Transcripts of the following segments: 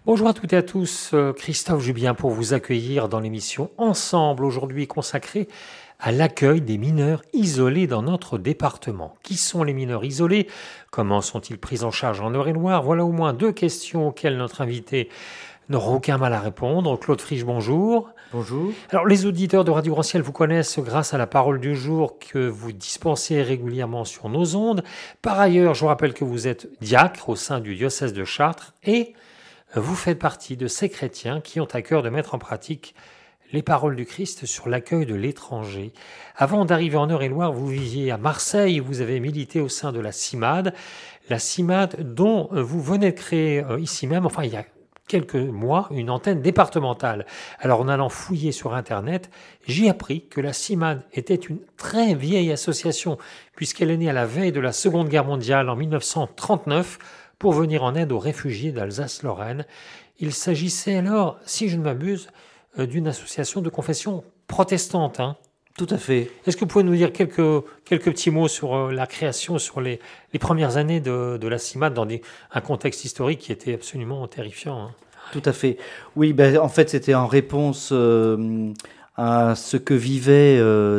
Bonjour à toutes et à tous, Christophe Jubien pour vous accueillir dans l'émission Ensemble, aujourd'hui consacrée à l'accueil des mineurs isolés dans notre département. Qui sont les mineurs isolés? Comment sont-ils pris en charge en Eure-et-Loir? Voilà au moins deux questions auxquelles notre invité n'aura aucun mal à répondre. Claude Frisch, bonjour. Bonjour. Alors, les auditeurs de Radio Grand Ciel vous connaissent grâce à la parole du jour que vous dispensez régulièrement sur nos ondes. Par ailleurs, je vous rappelle que vous êtes diacre au sein du diocèse de Chartres et vous faites partie de ces chrétiens qui ont à cœur de mettre en pratique les paroles du Christ sur l'accueil de l'étranger. Avant d'arriver en Eure-et-Loir, vous viviez à Marseille, vous avez milité au sein de la CIMAD dont vous venez de créer ici même, enfin il y a quelques mois, une antenne départementale. Alors en allant fouiller sur Internet, j'ai appris que la CIMAD était une très vieille association, puisqu'elle est née à la veille de la Seconde Guerre mondiale en 1939, pour venir en aide aux réfugiés d'Alsace-Lorraine. Il s'agissait alors, si je ne m'abuse, d'une association de confession protestante. Tout à fait. Est-ce que vous pouvez nous dire quelques petits mots sur la création, sur les premières années de la CIMAD dans un contexte historique qui était absolument terrifiant? Tout à fait. Oui, en fait, c'était en réponse à ce que vivaient,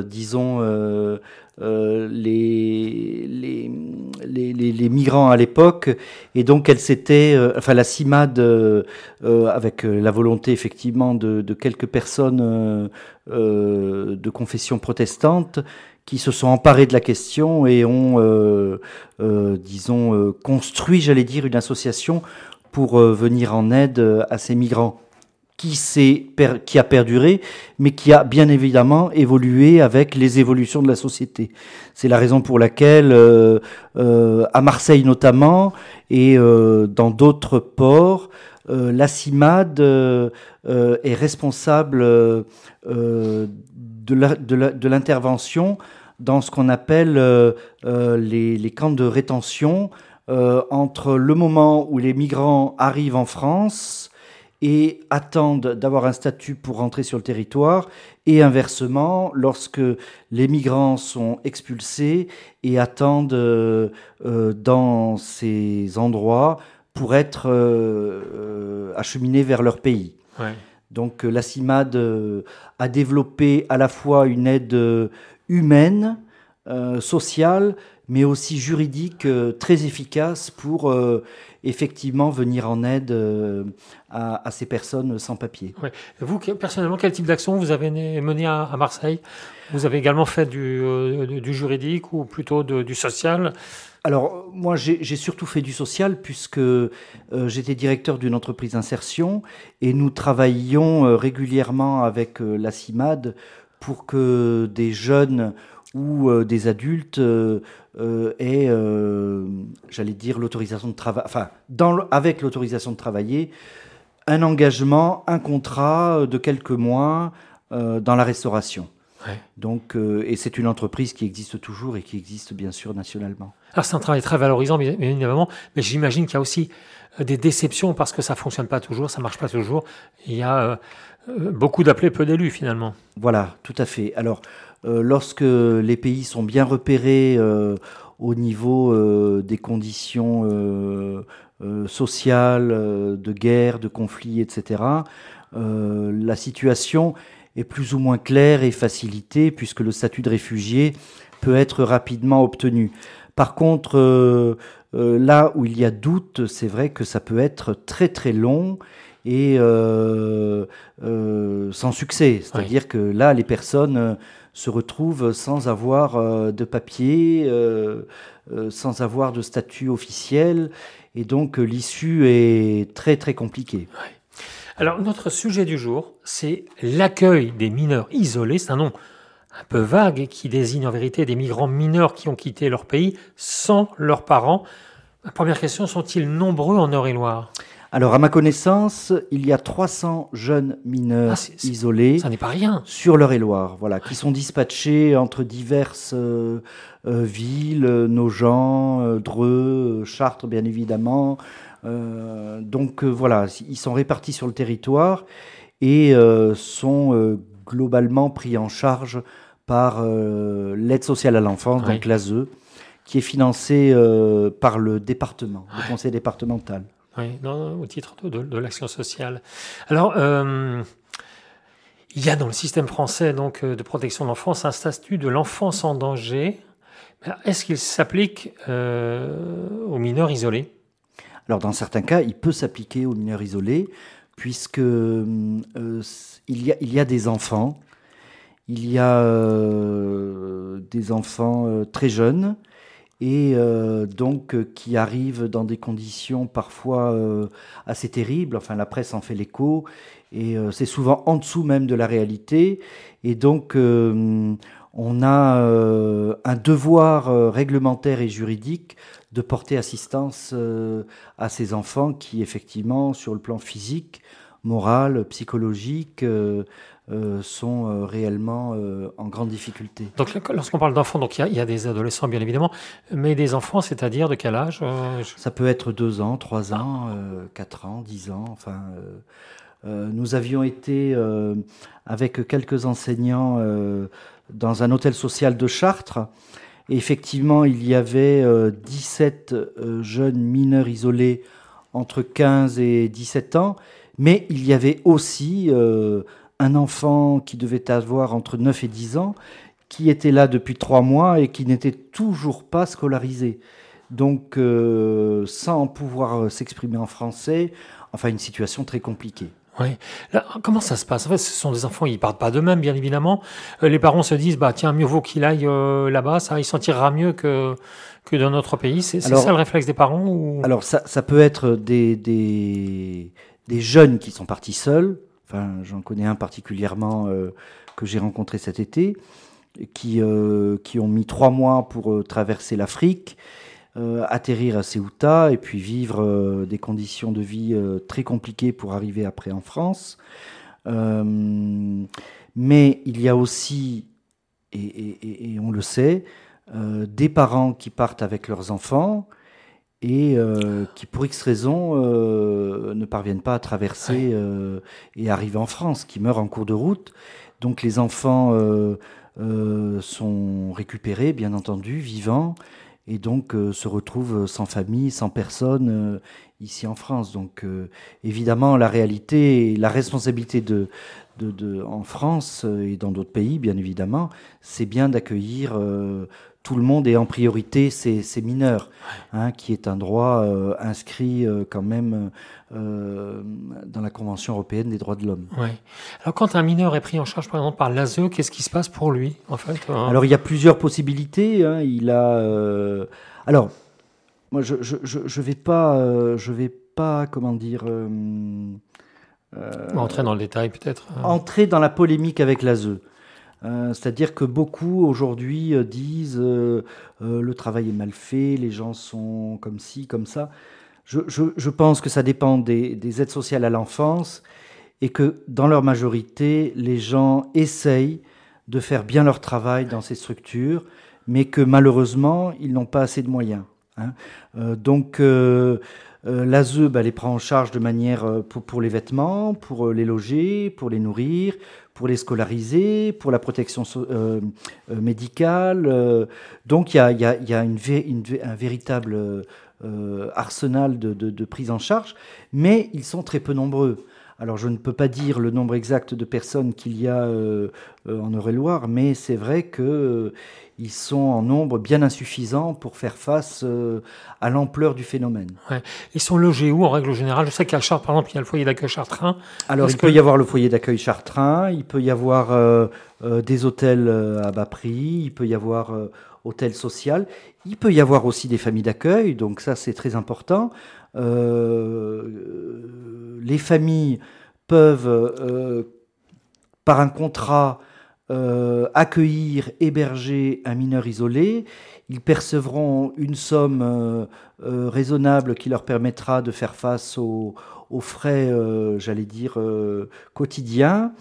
les migrants à l'époque, et donc elle s'était, la CIMAD, avec la volonté effectivement de quelques personnes de confession protestante qui se sont emparés de la question et ont, construit, j'allais dire, une association pour venir en aide à ces migrants, qui a perduré, mais qui a bien évidemment évolué avec les évolutions de la société. C'est la raison pour laquelle, à Marseille notamment, et dans d'autres ports, la CIMAD est responsable de l'intervention dans ce qu'on appelle les camps de rétention, entre le moment où les migrants arrivent en France et attendent d'avoir un statut pour rentrer sur le territoire, et inversement, lorsque les migrants sont expulsés et attendent dans ces endroits pour être acheminés vers leur pays. Ouais. Donc la CIMAD a développé à la fois une aide humaine, sociale, mais aussi juridique très efficace pour effectivement venir en aide à ces personnes sans papier. Ouais. Vous, personnellement, quel type d'action vous avez mené à Marseille? Vous avez également fait du juridique ou plutôt du social? Alors, moi, j'ai surtout fait du social puisque j'étais directeur d'une entreprise d'insertion et nous travaillions régulièrement avec la CIMAD pour que des jeunes ou des adultes aient, j'allais dire, l'autorisation de travail, avec l'autorisation de travailler, un engagement, un contrat de quelques mois dans la restauration. Ouais. Donc, et c'est une entreprise qui existe toujours et qui existe bien sûr nationalement. Alors c'est un travail très valorisant, bien évidemment, mais j'imagine qu'il y a aussi des déceptions parce que ça fonctionne pas toujours, ça marche pas toujours. Il y a beaucoup d'appelés, peu d'élus finalement. Voilà, tout à fait. Alors, lorsque les pays sont bien repérés au niveau des conditions sociales, de guerre, de conflits, etc., la situation est plus ou moins claire et facilitée puisque le statut de réfugié peut être rapidement obtenu. Par contre, là où il y a doute, c'est vrai que ça peut être très très long et sans succès. C'est-à-dire que là, les personnes se retrouvent sans avoir de papier, sans avoir de statut officiel, et donc l'issue est très très compliquée. Ouais. Alors notre sujet du jour, c'est l'accueil des mineurs isolés. C'est un nom un peu vague qui désigne en vérité des migrants mineurs qui ont quitté leur pays sans leurs parents. Ma première question, sont-ils nombreux en Eure-et-Loir? Alors, à ma connaissance, il y a 300 jeunes mineurs isolés. Ça n'est pas rien. Sur l'Eure-et-Loir, voilà, qui sont dispatchés entre diverses villes, Nogent, Dreux, Chartres, bien évidemment. Donc, voilà, ils sont répartis sur le territoire et sont globalement pris en charge par l'aide sociale à l'enfance, donc l'ASE, qui est financée par le département, le conseil départemental. Oui, au titre de l'action sociale. Alors, il y a dans le système français donc, de protection de l'enfance un statut de l'enfance en danger. Est-ce qu'il s'applique aux mineurs isolés? Alors dans certains cas, il peut s'appliquer aux mineurs isolés, puisque il y a des enfants, il y a des enfants très jeunes, et donc qui arrivent dans des conditions parfois assez terribles. Enfin, la presse en fait l'écho, et c'est souvent en dessous même de la réalité. Et donc, on a un devoir réglementaire et juridique de porter assistance à ces enfants qui, effectivement, sur le plan physique, moral, psychologique, sont réellement en grande difficulté. Donc, lorsqu'on parle d'enfants, donc il y a des adolescents, bien évidemment, mais des enfants, c'est-à-dire de quel âge? Ça peut être 2 ans, 3 ans, 4 ans, 10 ans. Enfin, nous avions été avec quelques enseignants dans un hôtel social de Chartres. Et effectivement, il y avait 17 jeunes mineurs isolés entre 15 et 17 ans. Mais il y avait aussi un enfant qui devait avoir entre 9 et 10 ans, qui était là depuis 3 mois et qui n'était toujours pas scolarisé. Donc, sans pouvoir s'exprimer en français, enfin, une situation très compliquée. Oui. Là, comment ça se passe? En fait, ce sont des enfants, ils partent pas d'eux-mêmes, bien évidemment. Les parents se disent, bah tiens, mieux vaut qu'il aille là-bas, ça, il s'en tirera mieux que dans notre pays. C'est ça le réflexe des parents ou... Alors, ça peut être des jeunes qui sont partis seuls. Enfin, j'en connais un particulièrement que j'ai rencontré cet été, qui ont mis 3 mois pour traverser l'Afrique, atterrir à Ceuta et puis vivre des conditions de vie très compliquées pour arriver après en France. Mais il y a aussi, et on le sait, des parents qui partent avec leurs enfants et qui, pour X raisons, ne parviennent pas à traverser et arriver en France, qui meurent en cours de route. Donc les enfants sont récupérés, bien entendu, vivants, et donc se retrouvent sans famille, sans personne ici en France. Donc évidemment, la réalité, la responsabilité en France et dans d'autres pays, bien évidemment, c'est bien d'accueillir tout le monde et en priorité ces mineurs, hein, qui est un droit inscrit quand même dans la Convention européenne des droits de l'homme. Ouais. Alors quand un mineur est pris en charge par exemple par l'ASE, qu'est-ce qui se passe pour lui en fait? Alors il y a plusieurs possibilités. Hein. Il a alors moi je vais pas comment dire Entrer dans le détail peut-être. Entrer dans la polémique avec l'ASE. C'est-à-dire que beaucoup aujourd'hui disent le travail est mal fait, les gens sont comme ci, comme ça. Je pense que ça dépend des aides sociales à l'enfance et que dans leur majorité, les gens essayent de faire bien leur travail dans ces structures, mais que malheureusement, ils n'ont pas assez de moyens. Hein. Donc l'ASE les prend en charge de manière pour les vêtements, pour les loger, pour les nourrir, pour les scolariser, pour la protection médicale. Donc il y a un véritable arsenal de prise en charge, mais ils sont très peu nombreux. Alors je ne peux pas dire le nombre exact de personnes qu'il y a en Eure-et-Loir, mais c'est vrai que ils sont en nombre bien insuffisant pour faire face à l'ampleur du phénomène. Ouais. Ils sont logés où en règle générale? Je sais qu'à Chartres, par exemple, il y a le foyer d'accueil chartrain. Alors il peut y avoir le foyer d'accueil chartrain, il peut y avoir des hôtels à bas prix, il peut y avoir hôtel social, il peut y avoir aussi des familles d'accueil, donc ça c'est très important. Les familles peuvent, par un contrat, accueillir, héberger un mineur isolé. Ils percevront une somme raisonnable qui leur permettra de faire face aux frais, j'allais dire, quotidiens.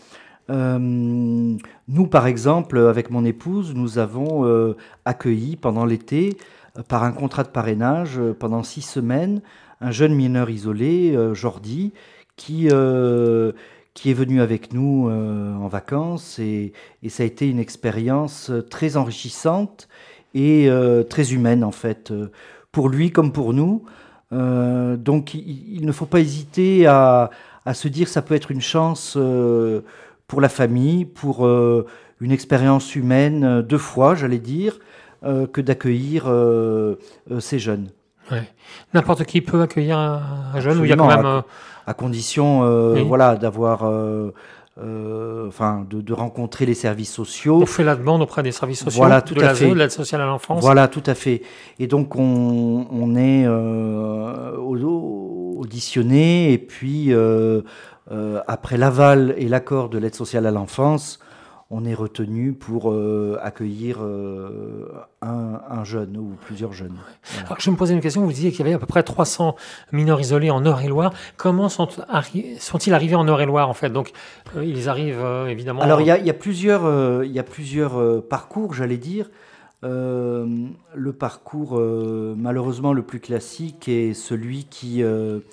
Nous, par exemple, avec mon épouse, nous avons accueilli pendant l'été, par un contrat de parrainage, pendant 6 semaines, un jeune mineur isolé, Jordi, qui est venu avec nous en vacances et ça a été une expérience très enrichissante et très humaine en fait, pour lui comme pour nous. Donc il ne faut pas hésiter à se dire que ça peut être une chance pour la famille, pour une expérience humaine de foi, j'allais dire, que d'accueillir ces jeunes. Ouais. N'importe qui peut accueillir un jeune, ou il y a Absolument, quand même... à condition Oui. voilà, d'avoir, de rencontrer les services sociaux. On fait la demande auprès des services sociaux, Voilà, tout de à l'ASE, fait. de l'aide sociale à l'enfance. Voilà, tout à fait. Et donc on est auditionné, et puis après l'aval et l'accord de l'aide sociale à l'enfance, on est retenu pour accueillir un jeune ou plusieurs jeunes. Voilà. Alors, je me posais une question, vous disiez qu'il y avait à peu près 300 mineurs isolés en Eure-et-Loire. Comment sont-ils arrivés en Eure-et-Loire, en fait? Donc, ils arrivent évidemment... Alors, il y a plusieurs parcours, j'allais dire. Le parcours, malheureusement, le plus classique est celui qui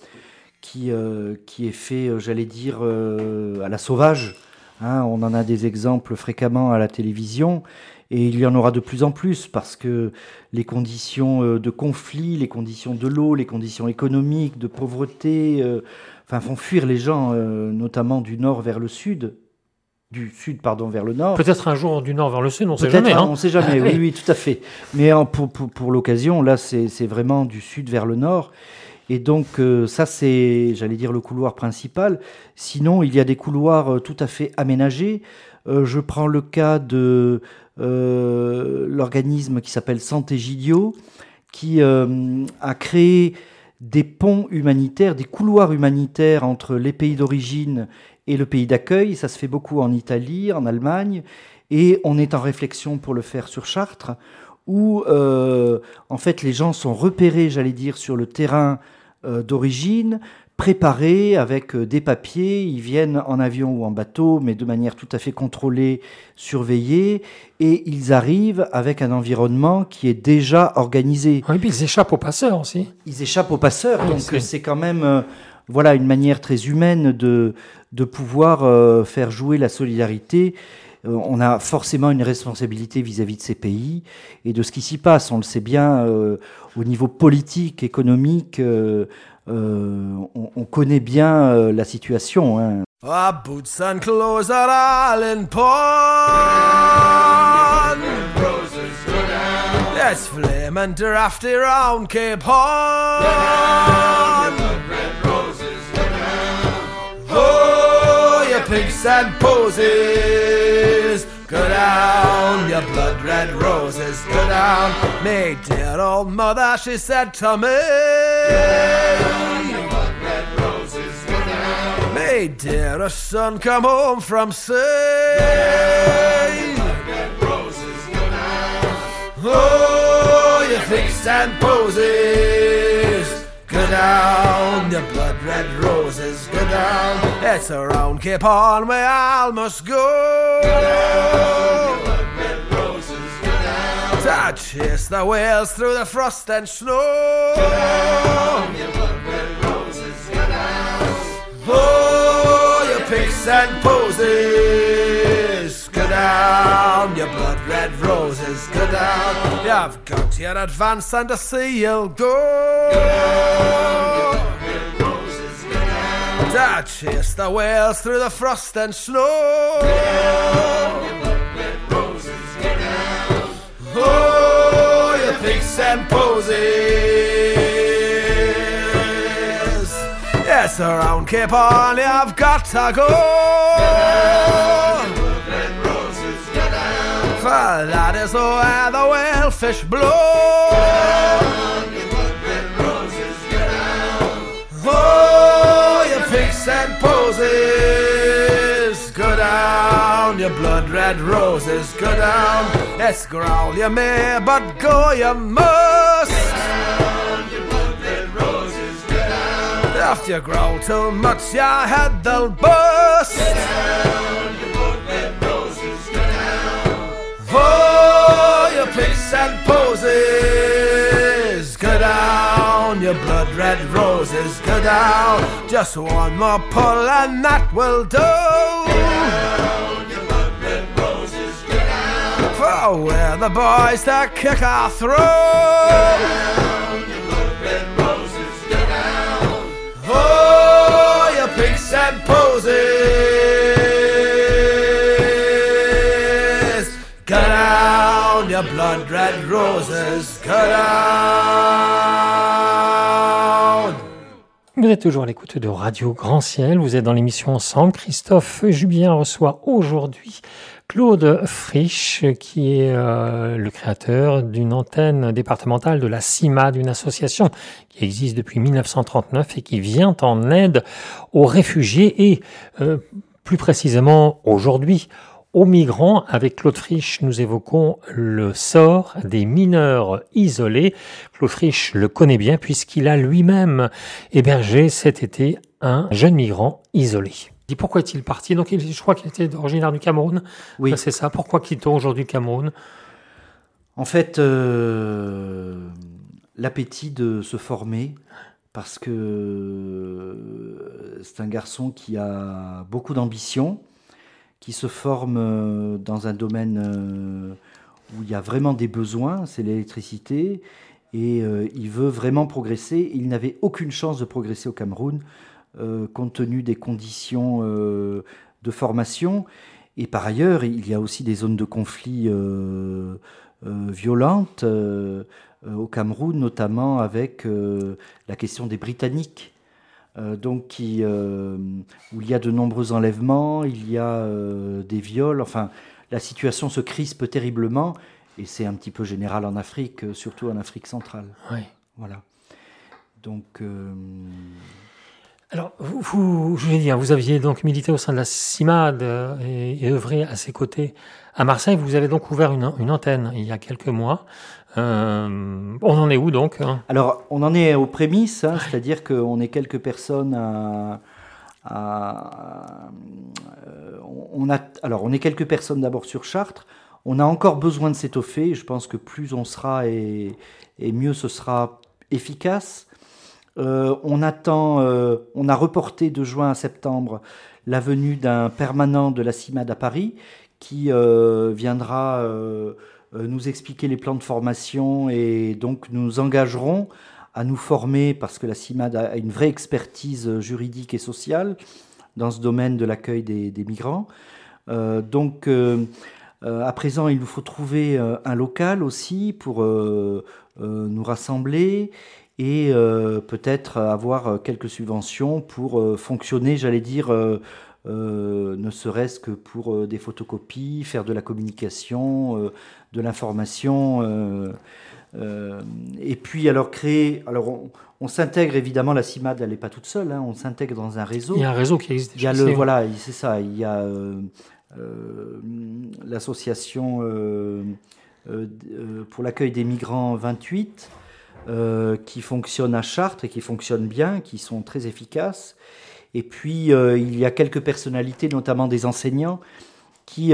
est fait, j'allais dire, à la sauvage. Hein, on en a des exemples fréquemment à la télévision, et il y en aura de plus en plus, parce que les conditions de conflit, les conditions de l'eau, les conditions économiques, de pauvreté, font fuir les gens, notamment du nord vers le sud. Du sud, pardon, vers le nord. Peut-être un jour du nord vers le sud, on ne sait jamais. On ne sait jamais, oui, tout à fait. Mais pour l'occasion, là, c'est vraiment du sud vers le nord. Et donc, ça, c'est, j'allais dire, le couloir principal. Sinon, il y a des couloirs tout à fait aménagés. Je prends le cas de l'organisme qui s'appelle Sant'Egidio, qui a créé des ponts humanitaires, des couloirs humanitaires entre les pays d'origine et le pays d'accueil. Ça se fait beaucoup en Italie, en Allemagne, et on est en réflexion pour le faire sur Chartres, où en fait les gens sont repérés, j'allais dire, sur le terrain d'origine, préparés avec des papiers. Ils viennent en avion ou en bateau, mais de manière tout à fait contrôlée, surveillée, et ils arrivent avec un environnement qui est déjà organisé. Oui, puis ils échappent aux passeurs aussi. Ils échappent aux passeurs, Oui, donc c'est... c'est quand même voilà, une manière très humaine de pouvoir faire jouer la solidarité. On a forcément une responsabilité vis-à-vis de ces pays et de ce qui s'y passe. On le sait bien au niveau politique, économique, on connaît bien la situation. Hein. Our boots and clothes are all in pawn. There's flame and drafty round Cape Horn. Oh, you pigs and posies, go down, your blood red roses, go down. Me dear old mother, she said to me, your blood red roses, go down. Me dearest son, come home from sea. Your blood red roses, go down. Oh, you pigs and posies, go down, your blood red roses, go down. It's around Cape Horn where I must go. Your blood red roses, go down. To chase the whales through the frost and snow. Your blood red roses, go down. Oh, you pigs and posies, go down, your blood red roses, go down. You've got your advance and to see you'll go. Your blood red roses, go down. To chase the whales through the frost and snow. Your blood red roses, go down. Oh, you pigs and posies. Yes, around Cape Horn you've got to go. For that is where the whalefish blow. Oh, you pigs and posies, go down, your blood red roses, go down. Yes, growl you may, but go you must. If you growl too much, your head they'll burst. Oh, you pigs and posies, go down, your blood red roses, go down. Just one more pull and that will do. Your blood red roses, go down. For we're the boys that kick our throat. Your blood red roses, go down. and posies. Cut down your blood red roses. Cut down. Vous êtes toujours à l'écoute de Radio Grand Ciel, vous êtes dans l'émission Ensemble. Christophe Jubien reçoit aujourd'hui Claude Frisch, qui est le créateur d'une antenne départementale de la CIMAD, une association qui existe depuis 1939 et qui vient en aide aux réfugiés et plus précisément aujourd'hui aux migrants. Avec Claude Frisch, nous évoquons le sort des mineurs isolés. Claude Frisch le connaît bien puisqu'il a lui-même hébergé cet été un jeune migrant isolé. Pourquoi est-il parti? Donc, je crois qu'il était originaire du Cameroun. Oui. C'est ça. Pourquoi quitte-t-on aujourd'hui le Cameroun? En fait, l'appétit de se former, parce que c'est un garçon qui a beaucoup d'ambition, qui se forme dans un domaine où il y a vraiment des besoins, c'est l'électricité, et il veut vraiment progresser. Il n'avait aucune chance de progresser au Cameroun, compte tenu des conditions de formation. Et par ailleurs, il y a aussi des zones de conflit violentes au Cameroun, notamment avec la question des Britanniques. Donc, où il y a de nombreux enlèvements, il y a des viols. Enfin, la situation se crispe terriblement. Et c'est un petit peu général en Afrique, surtout en Afrique centrale. Oui. Voilà. Donc... Alors, je vais dire, vous aviez donc milité au sein de la CIMAD et œuvré à ses côtés à Marseille. Vous avez donc ouvert une antenne il y a quelques mois. On en est où donc? Alors, on en est aux prémices, c'est-à-dire qu'on est quelques personnes on est quelques personnes d'abord sur Chartres. On a encore besoin de s'étoffer. Je pense que plus on sera et mieux ce sera efficace. On a reporté de juin à septembre la venue d'un permanent de la CIMAD à Paris qui viendra nous expliquer les plans de formation, et donc nous nous engagerons à nous former parce que la CIMAD a une vraie expertise juridique et sociale dans ce domaine de l'accueil des migrants. À présent, il nous faut trouver un local aussi pour nous rassembler et peut-être avoir quelques subventions pour fonctionner, j'allais dire, ne serait-ce que pour des photocopies, faire de la communication, de l'information, et puis alors créer... Alors on s'intègre évidemment, la CIMAD, elle n'est pas toute seule, on s'intègre dans un réseau. Il y a un réseau qui existe. Il y a voilà, c'est ça, il y a l'association pour l'accueil des migrants 28, qui fonctionnent à Chartres et qui fonctionnent bien, qui sont très efficaces. Et puis, il y a quelques personnalités, notamment des enseignants, qui,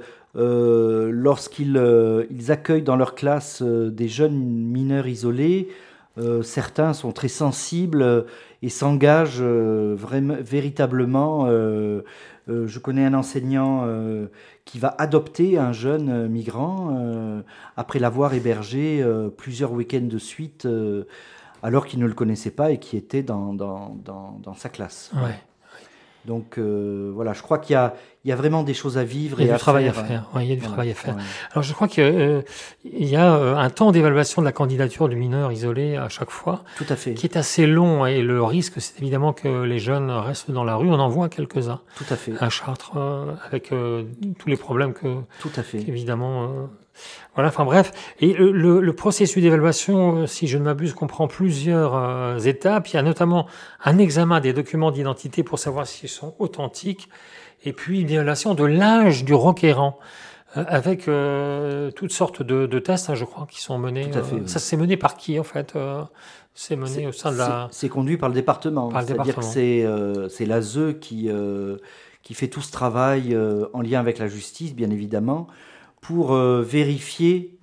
lorsqu'ils ils accueillent dans leur classe des jeunes mineurs isolés, certains sont très sensibles et s'engagent véritablement. Je connais un enseignant qui va adopter un jeune migrant après l'avoir hébergé plusieurs week-ends de suite, alors qu'il ne le connaissait pas et qui était dans sa classe. Ouais. Donc voilà, je crois qu'il y a vraiment des choses à vivre. Il y a et du travail faire. à faire. Ouais, il y a du travail à faire. Ouais. Alors je crois qu'il y a un temps d'évaluation de la candidature du mineur isolé à chaque fois, Tout à fait. qui est assez long, et le risque, c'est évidemment que les jeunes restent dans la rue. On en voit quelques-uns Tout à fait. à Chartres, avec tous les problèmes Tout à fait. évidemment. Voilà, enfin bref. Et le processus d'évaluation, si je ne m'abuse, comprend plusieurs étapes. Il y a notamment un examen des documents d'identité pour savoir s'ils sont authentiques, et puis une évaluation de l'âge du requérant, avec toutes sortes de tests, je crois, qui sont menés. Tout à fait, oui. Ça, c'est mené par qui, en fait? C'est mené au sein de la... C'est conduit par le département. C'est-à-dire que c'est l'ASE qui fait tout ce travail en lien avec la justice, bien évidemment, pour vérifier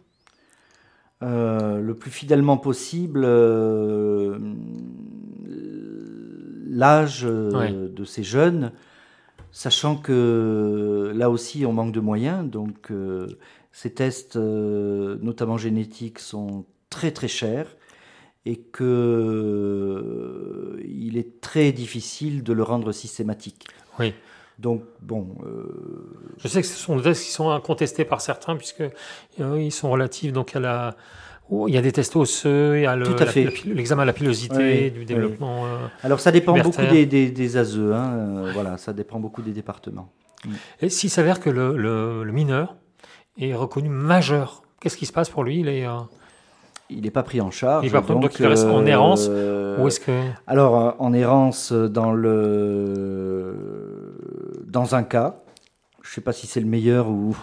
le plus fidèlement possible l'âge de ces jeunes, sachant que là aussi on manque de moyens. Donc ces tests, notamment génétiques, sont très très chers. et que il est très difficile de le rendre systématique. Oui. Donc, bon... Je sais que ce sont des tests qui sont incontestés par certains, puisque ils sont relatifs donc, à la... il y a des tests osseux, il y a Tout à fait. l'examen de la pilosité, Oui, du développement... Alors, ça dépend pubertaire. beaucoup des ASE, voilà, ça dépend beaucoup des départements. Et s'il s'avère que le mineur est reconnu majeur, qu'est-ce qui se passe pour lui? Il n'est pas pris en charge. Il va prendre, donc il reste en errance, ou est-ce que... Alors, en errance dans un cas, je ne sais pas si c'est le meilleur ou...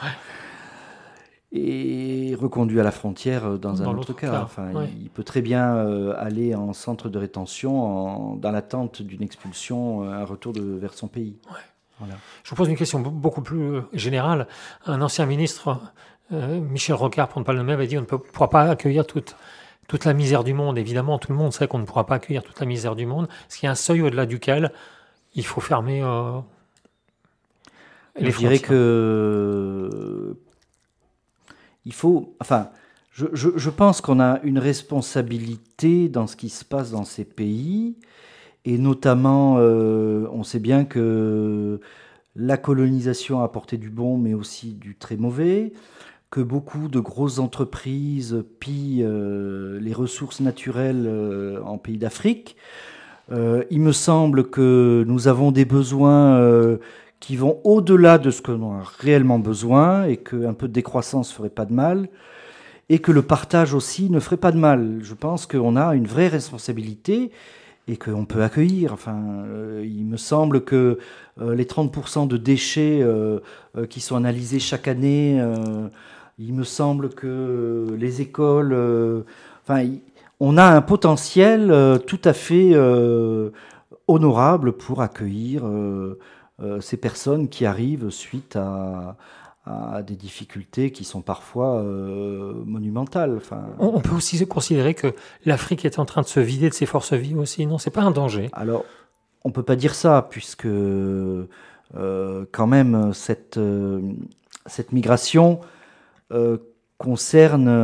Et reconduit à la frontière dans un autre cas. Enfin, ouais. Il peut très bien aller en centre de rétention dans l'attente d'une expulsion, un retour vers son pays. Ouais. Voilà. Je vous pose une question beaucoup plus générale. Un ancien ministre, Michel Rocard, pour ne pas le nommer, avait dit on ne pourra pas accueillir toute la misère du monde. Évidemment, tout le monde sait qu'on ne pourra pas accueillir toute la misère du monde. Est-ce qu'il y a un seuil au-delà duquel il faut fermer les frontières? Je dirais que il faut... Enfin, je pense qu'on a une responsabilité dans ce qui se passe dans ces pays. Et notamment, on sait bien que la colonisation a apporté du bon, mais aussi du très mauvais, que beaucoup de grosses entreprises pillent les ressources naturelles en pays d'Afrique. Il me semble que nous avons des besoins qui vont au-delà de ce que l'on a réellement besoin, et qu'un peu de décroissance ne ferait pas de mal, et que le partage aussi ne ferait pas de mal. Je pense qu'on a une vraie responsabilité, et qu'on peut accueillir. Enfin, il me semble que les 30% de déchets qui sont analysés chaque année, il me semble que les écoles... on a un potentiel tout à fait honorable pour accueillir ces personnes qui arrivent suite à des difficultés qui sont parfois monumentales. Enfin, on peut aussi considérer que l'Afrique est en train de se vider de ses forces vives aussi, non? C'est pas un danger? Alors, on peut pas dire ça, puisque quand même cette migration concerne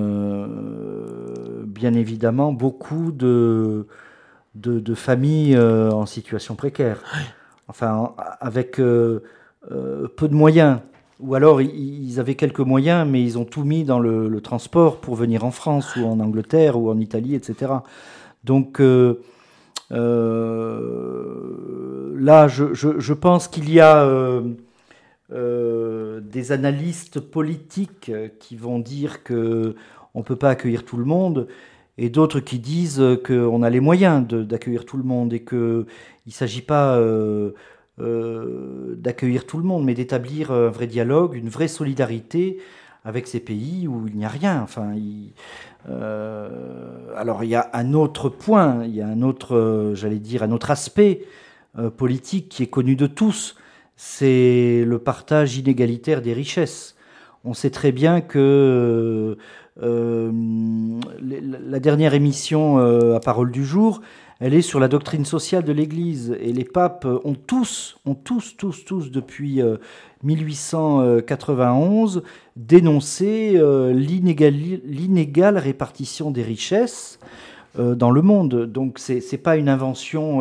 bien évidemment beaucoup de familles en situation précaire. Enfin, avec peu de moyens. Ou alors, ils avaient quelques moyens, mais ils ont tout mis dans le transport pour venir en France, ou en Angleterre, ou en Italie, etc. Donc, là, je pense qu'il y a des analystes politiques qui vont dire qu'on ne peut pas accueillir tout le monde, et d'autres qui disent qu'on a les moyens d'accueillir tout le monde, et qu'il ne s'agit pas... d'accueillir tout le monde, mais d'établir un vrai dialogue, une vraie solidarité avec ces pays où il n'y a rien. Enfin, alors il y a un autre point, il y a un autre, un autre aspect politique qui est connu de tous, c'est le partage inégalitaire des richesses. On sait très bien que la dernière émission à Parole du jour, elle est sur la doctrine sociale de l'Église, et les papes ont tous, depuis 1891, dénoncé l'inégale répartition des richesses dans le monde. Donc c'est pas une invention,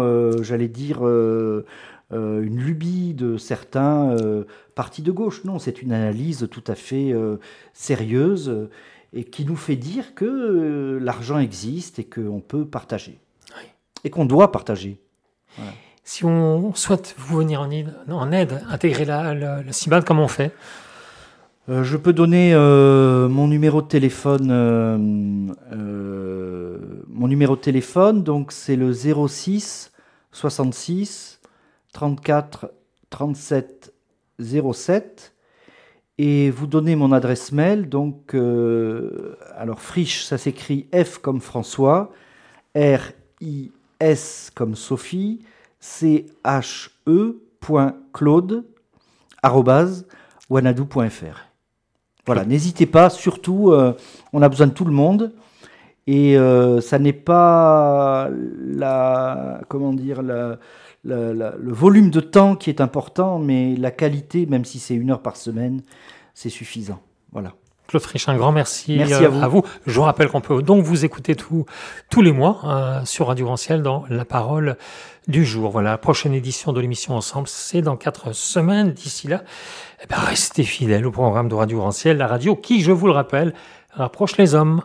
une lubie de certains partis de gauche. Non, c'est une analyse tout à fait sérieuse, et qui nous fait dire que l'argent existe et qu'on peut partager. Et qu'on doit partager. Voilà. Si on souhaite vous venir en aide, intégrer la CIMAD, comment on fait? Je peux donner mon numéro de téléphone. Donc c'est le 06 66 34 37 07. Et vous donnez mon adresse mail. Donc, alors Frisch, ça s'écrit F comme François, R-I-S comme Sophie, che.claude@wanadoo.fr. Voilà, n'hésitez pas, surtout, on a besoin de tout le monde, et ça n'est pas le volume de temps qui est important, mais la qualité, même si c'est 1 heure par semaine, c'est suffisant. Voilà. Claude Frisch, un grand merci, Merci à vous. Je vous rappelle qu'on peut donc vous écouter tous les mois sur Radio Rancière dans La Parole du jour. Voilà, la prochaine édition de l'émission Ensemble, c'est dans 4 semaines. D'ici là, restez fidèles au programme de Radio Rancière, la radio qui, je vous le rappelle, rapproche les hommes.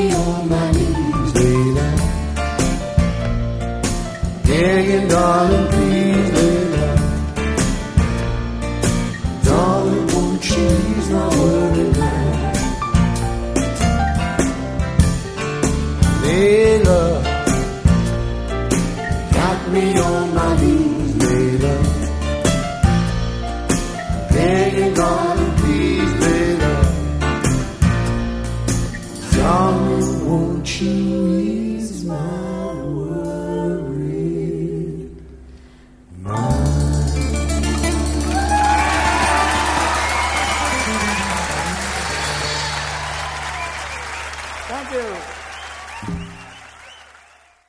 Begging, darling,